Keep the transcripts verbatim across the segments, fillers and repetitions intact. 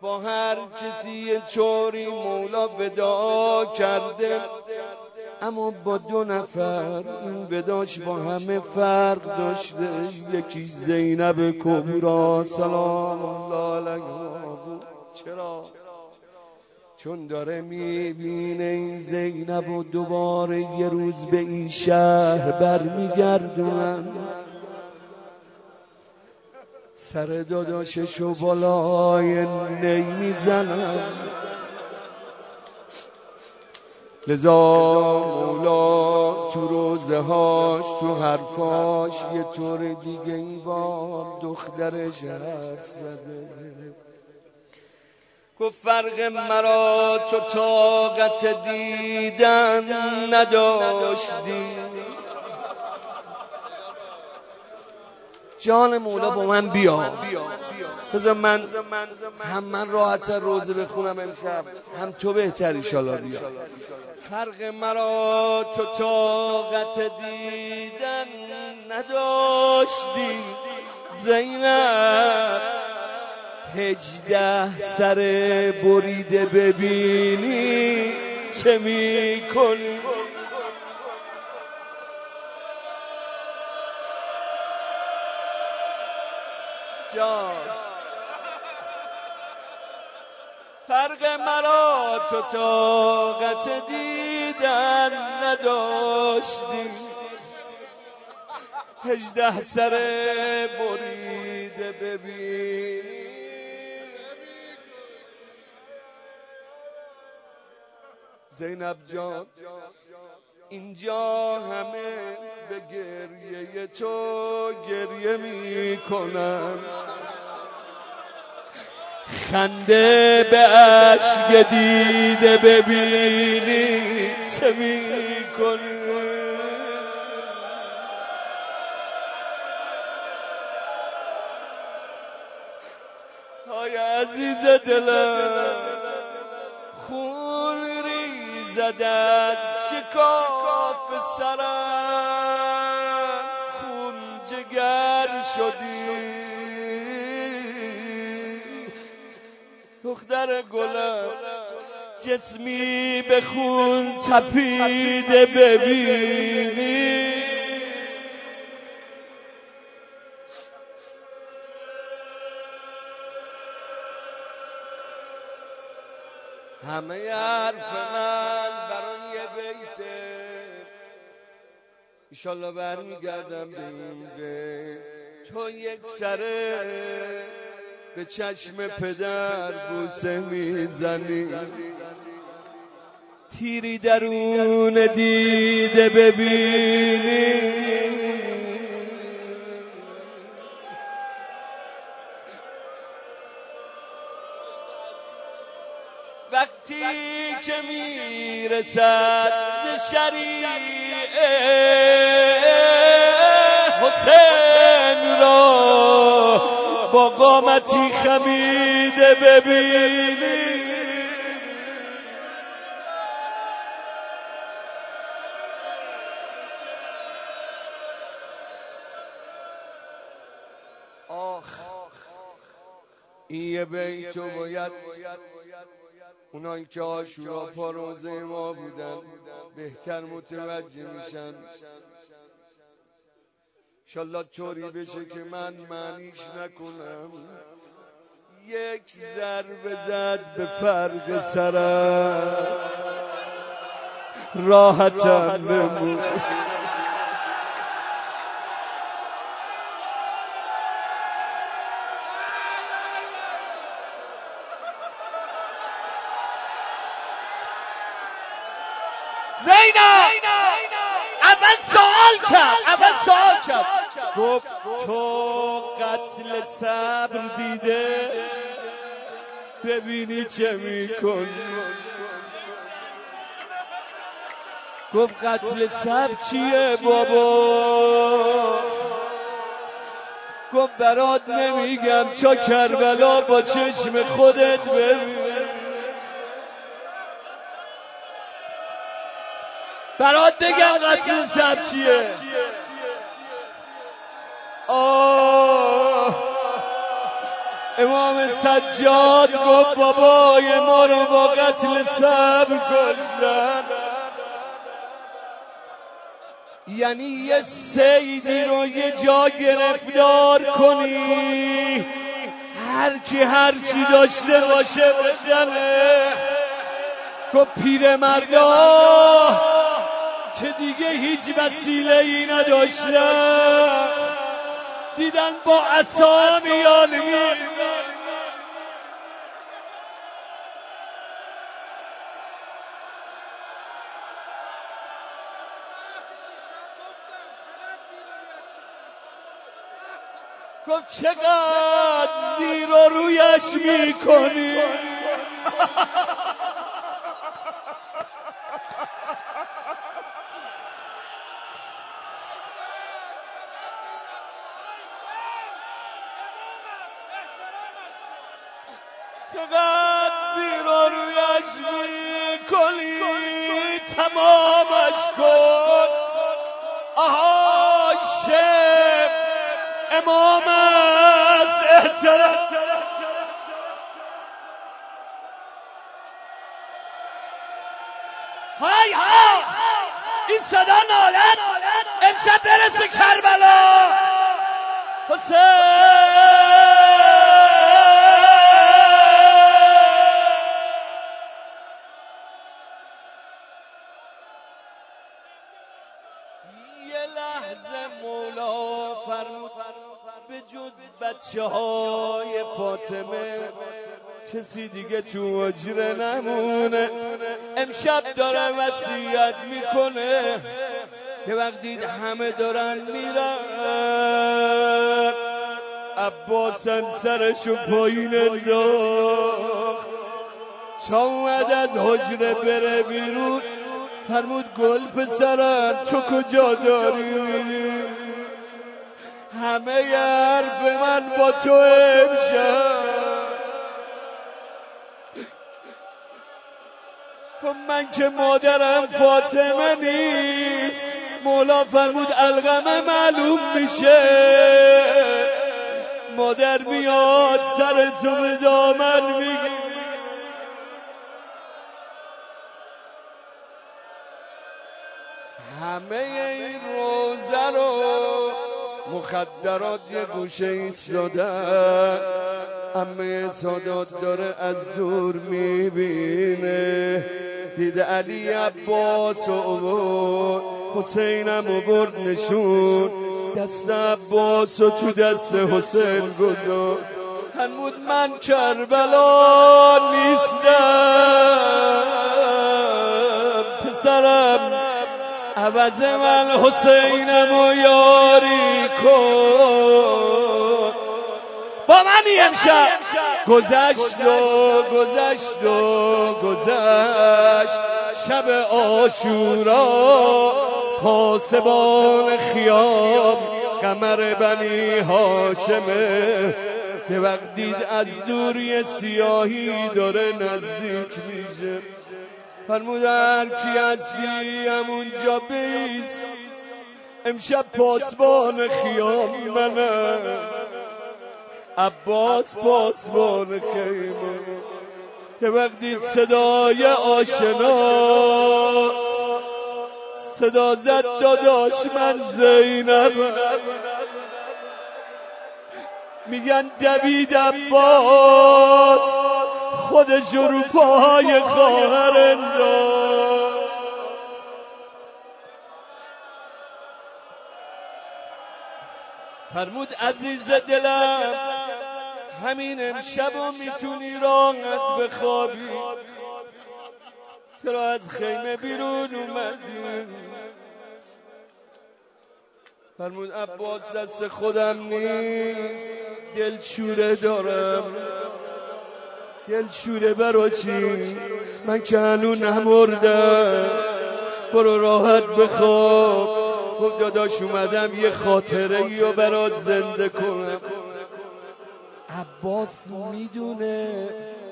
با هر کسی چوری مولا ودا کرده، اما با دو نفر این وداش با همه فرق داشته. یکی زینب کبرا سلام الله علیها بود. چرا؟ چون داره میبینه این زینب و دوباره یه روز به این شهر برمیگردونن، سر داداششو بالای نی میزنن. لذا مولا تو روزه هاش تو حرفاش یه طور دیگه این بار دخترش حرف زده. گفت فرق مرا تو طاقت دیدن نداشتی. جان مولا با من بیا، بذار من هم من راحت روزه بخونم امشب، هم تو بهتر ایشالا بیا. فرق مرا تو طاقت دیدن نداشتی زینب، هجده سر بریده ببینی چه میکنی. جان فرق مرا تو طاقت دیدن نداشتی، هجده سر بریده ببینی. زینب جان اینجا همه به گریه تو گریه می کنن، خنده به اشک دیده ببینی چه می کنی. های عزیز دلم خون ریزد از شکاف سرم، خون جگر شدی دختر گلم، جسمی به خون تپیده ببینی. همه حرف من برای یه بیته، ایشالله برمیگردم به این بیت. تو یک سره به چشم پدر بوسه میزنی، تیری درون دیده ببینی. وقتی که میرسد شریعه حسین را با قامتی خمیده ببینی. آخ این یه بیتو باید اونایی که عاشورا پا روزه ما بودن بهتر متوجه میشن. انشالله طوری بشه که من معنیش نکنم. یک ضربه زد به فرق سرم راحتم نمون. زینب اول سوال کرد اول سوال کرد گفت تو قتل صبر دیده ببینی چه میکنی. گفت قتل صبر چیه بابا؟ گفت برات نمیگم تا کربلا با چشم خودت ببین. برات بگم قتل صبر چیه؟ آه امام سجاد گفت بابای ما رو با قتل صبر کشتن. یعنی یه سیدی رو یه جا گرفتار کنی، هر کی هر چی داشته باشه بزنه. گفت پیرمردا که دیگه هیچ وسیله ای نداشتن، دیدن با عصا میان میرن. گفت چقدر زیر و رویش میکنی. چقدر زیر و رویش میکنی، تمامش کن. آهای شیخ امام است احترام. های ها این صدا نالت امشب برسه کربلا. حسین یه لحظه مولا فرمود به جز بچه های فاطمه کسی دیگه تو حجره نمونه. امشب داره وصیت میکنه که وقتی همه دارن میرن عباسم سرشو پایین انداخت. چون اومد از حجره بره بیرون فرمود گل پسرم تو کجا داری میری؟ همه ی حرف من با تو امشب. من که مادرم فاطمه نیست. مولا فرمود القمه معلوم میشه، مادر میاد سر تو به دامن میگی. همه این روزه رو مخدرات یه گوشه ایستادن. عمه سادات داره از دور میبینه، دید علی عباس و حسینم و برد نشون، دست عباس و تو دست حسین گذار. فرمود من کربلا نیستم پسرم، عوض من حسینم و یاری کن. با منی امشب. گذشت و گذشت و گذشت شب عاشورا، پاسبان خیام قمر بنی هاشمه که وقت دید از دوری سیاهی داره نزدیک میشه. فرمود هر کی هستی همونجا بیست، امشب پاسبان خیام منم. عباس پاسبان خیمه که وقتی صدای آشنا صدا زد داداش من زینب، میگن دوید عباس خودش رو پاهای خواهر انداخت. فرمود عزیز دلم همین امشب و میتونی راحت بخوابی، چرا از خیمه بیرون اومدی؟ فرمود عباس دست خودم نیست، دلشوره دارم. دلشوره برا چی؟ من که هنو نمردم، برو راحت بخواب. گفت داداش اومدم یه خاطره ای رو برات زنده کنم. عباس میدونه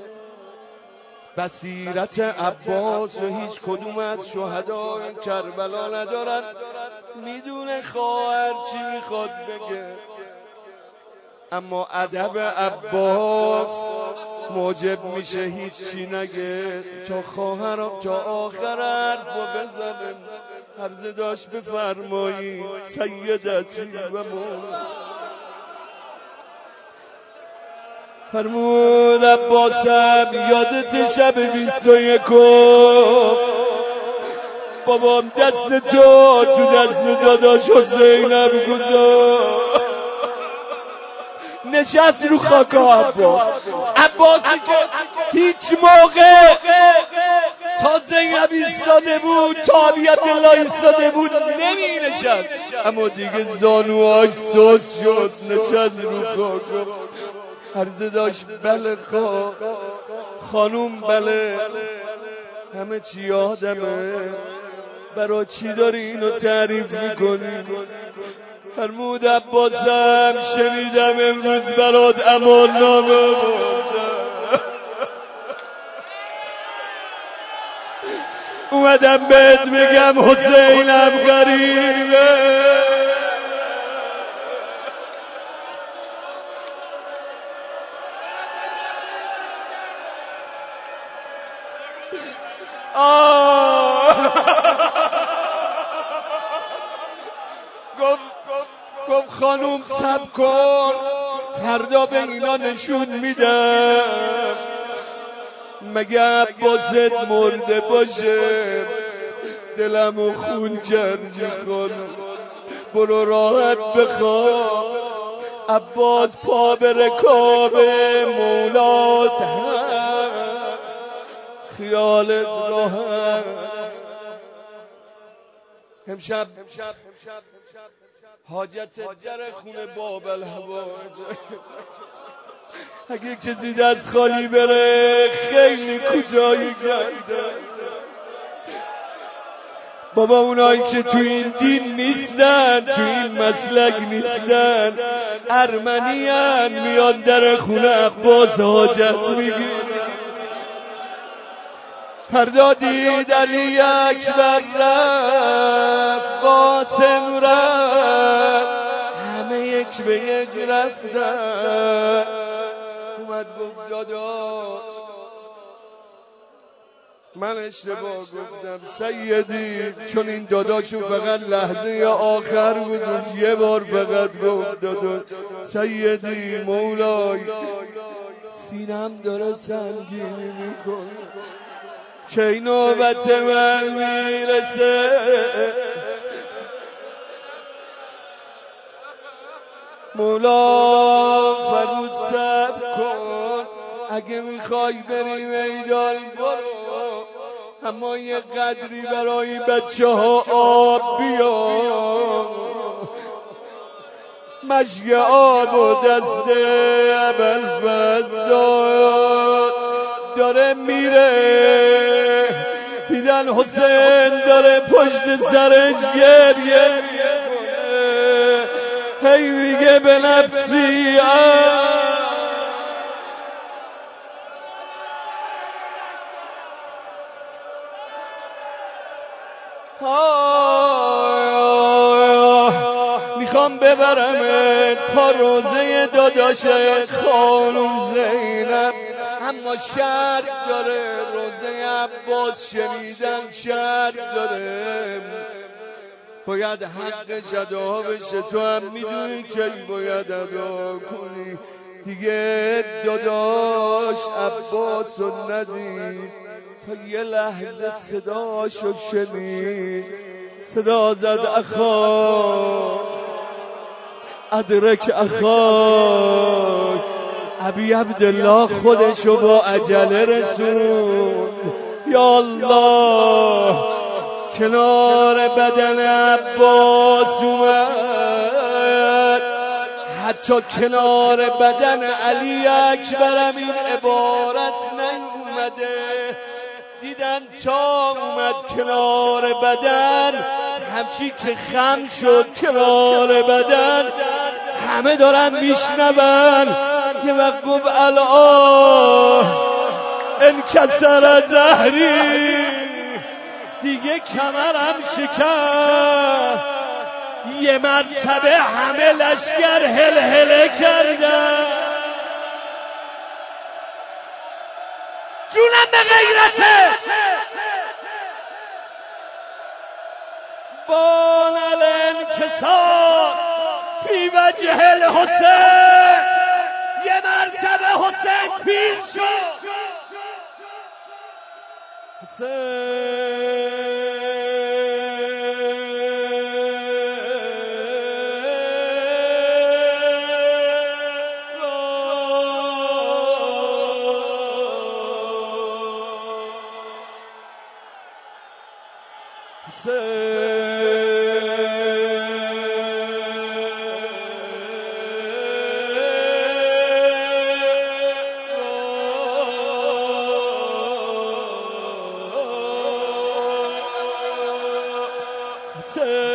بصیرت عباس و هیچ کدوم از شهدای کربلا ندارن، میدونه خواهر چی میخواد بگه. اما ادب عباس موجب میشه هیچی نگه تا خواهرم تا آخر حرفو بزنم. عرض داشت بفرمایی سیدتی و مولا. فرمود عباسم یادت شب بیست و یکم بابام دست تو تو دست داداش حسینم گذاشت نشست رو خاک عباس. عباسی که هیچ موقع تا زینب ایستاده بود تا ابی عبدالله ایستاده بود نمی نشست، اما دیگه زانوهاش سوس شد نشست رو خاک. عرضه داشت بله خا خانوم بله همه چی یادمه، برا چی داری اینو تعریف میکنی؟ فرمود عباسم شنیدم امروز برات امان نامه بردم، اومدم بهت بگم حسینم غریبه. گفت خانوم صبر کن فردا به اینا نشون میدم، مگه عباست مرده باشه دلمو خون کردی خانوم، برو راحت بخواب. عباس پا به رکاب مولات هست خیالت راحت. امشب حاجت در خونه بابل هوا، اگه کسی دست خالی بره خیلی کجایی کرده. بابا اونایی که تو این دین نیستن تو این مسلک نیستن ارمنیان میان در خونه عباس حاجت میگیرن. فردا دید علی اکبر رفت قاسم رفت همه یک به یک رفتن. اومد گفت داداش من اشتباه گفتم سیدی، چون این داداشو فقط لحظه آخر بود یه بار فقط گفت داداش سیدی مولای سینم داره سنگینی میکنه که نوبت من میرسه. مولا فرود صبر کن اگه میخوای بری میدان برو، اما یه قدری برای بچه ها آب بیا. مشک آب و دست ابوالفضل داد داره میره، دیدن حسین داره پشت سرش گریه میکنه، هی میگه به نفسی میخوام ببرمت پا روزه داداشت خانم زینب، اما شرط داره روزه عباس شنیدن شرط داره، باید حقش ادا بشه. تو هم میدونی که باید ادا کنی دیگه. داداش عباس رو ندید تا یه لحظه صداشو شنید، صدا زد اخا ادرک اخا. ابی عبدالله خودشو با عجله رسوند. یا الله کنار بدن عباس اومد، حتی کنار بدن علی اکبرم این عبارت نیومده. دیدن تا اومد کنار بدن همچی که خم شد کنار بدن، همه دارن میشنون. یه وقت گفت الان انکسر زهری، دیگه کمرم شکست، یه مرتبه همه لشکر هل هله کردن. جونم به غیرته بان الانکسار فی وجه الحسین. یه مرتبه حسین پیر شد. حسین Say